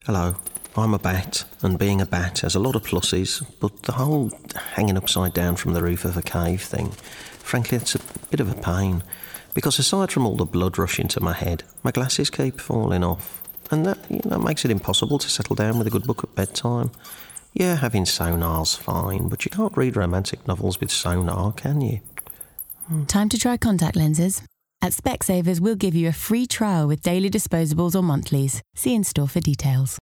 Hello, I'm a bat, and being a bat has a lot of pluses, but the whole hanging upside down from the roof of a cave thing, frankly, it's a bit of a pain, because aside from all the blood rushing to my head, my glasses keep falling off, and that makes it impossible to settle down with a good book at bedtime. Yeah, having sonar's fine, but you can't read romantic novels with sonar, can you? Time to try contact lenses? At Specsavers, we'll give you a free trial with daily disposables or monthlies. See in store for details.